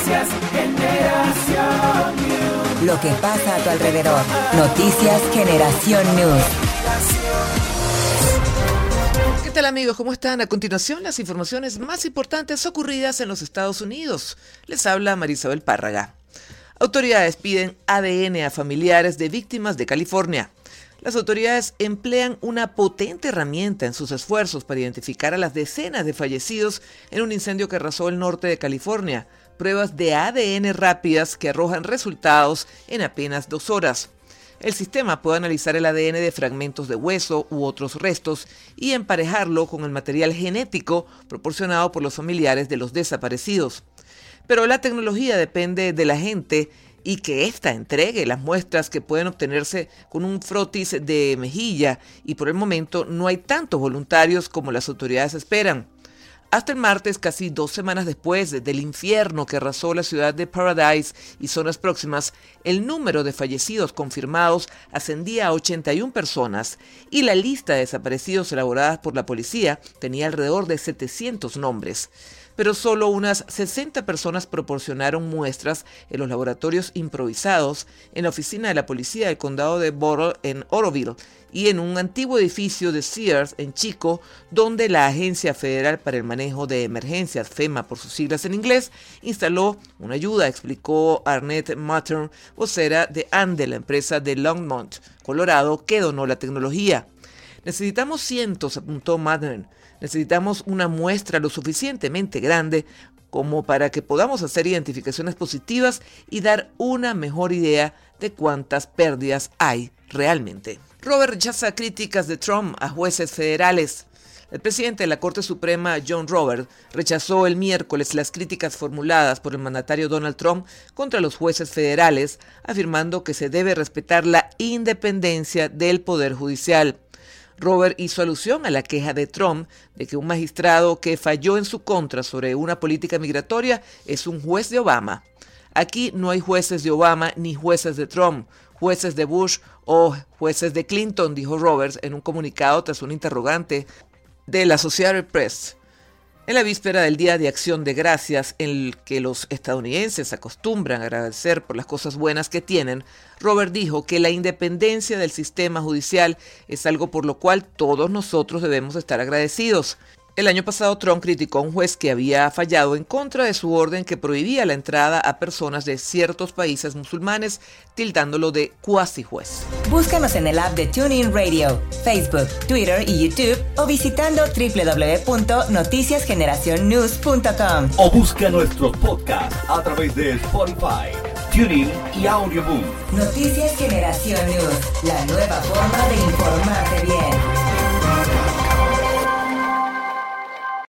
Noticias Generación News. Lo que pasa a tu alrededor. Noticias Generación News. ¿Qué tal, amigos? ¿Cómo están? A continuación, las informaciones más importantes ocurridas en los Estados Unidos. Les habla Marisabel Párraga. Autoridades piden ADN a familiares de víctimas de California. Las autoridades emplean una potente herramienta en sus esfuerzos para identificar a las decenas de fallecidos en un incendio que arrasó el norte de California. Pruebas de ADN rápidas que arrojan resultados en apenas 2 horas. El sistema puede analizar el ADN de fragmentos de hueso u otros restos y emparejarlo con el material genético proporcionado por los familiares de los desaparecidos. Pero la tecnología depende de la gente y que ésta entregue las muestras que pueden obtenerse con un frotis de mejilla, y por el momento no hay tantos voluntarios como las autoridades esperan. Hasta el martes, casi 2 semanas después del infierno que arrasó la ciudad de Paradise y zonas próximas, el número de fallecidos confirmados ascendía a 81 personas y la lista de desaparecidos elaborada por la policía tenía alrededor de 700 nombres. Pero solo unas 60 personas proporcionaron muestras en los laboratorios improvisados en la oficina de la policía del condado de Butler en Oroville y en un antiguo edificio de Sears en Chico, donde la Agencia Federal para el Manejo de Emergencias, FEMA por sus siglas en inglés, instaló una ayuda, explicó Arnett Mattern, vocera de ANDE, la empresa de Longmont, Colorado, que donó la tecnología. Necesitamos cientos, apuntó Mattern. Necesitamos una muestra lo suficientemente grande como para que podamos hacer identificaciones positivas y dar una mejor idea de cuántas pérdidas hay realmente. Robert rechaza críticas de Trump a jueces federales. El presidente de la Corte Suprema, John Roberts, rechazó el miércoles las críticas formuladas por el mandatario Donald Trump contra los jueces federales, afirmando que se debe respetar la independencia del Poder Judicial. Robert hizo alusión a la queja de Trump de que un magistrado que falló en su contra sobre una política migratoria es un juez de Obama. Aquí no hay jueces de Obama ni jueces de Trump, jueces de Bush o jueces de Clinton, dijo Roberts en un comunicado tras un interrogante de la Associated Press. En la víspera del Día de Acción de Gracias, en el que los estadounidenses acostumbran a agradecer por las cosas buenas que tienen, Robert dijo que la independencia del sistema judicial es algo por lo cual todos nosotros debemos estar agradecidos. El año pasado, Trump criticó a un juez que había fallado en contra de su orden que prohibía la entrada a personas de ciertos países musulmanes, tildándolo de cuasi juez. Búscanos en el app de TuneIn Radio, Facebook, Twitter y YouTube o visitando www.noticiasgeneracionnews.com. O busca nuestros podcasts a través de Spotify, TuneIn y Audioboom. Noticias Generación News, la nueva forma de informarte bien.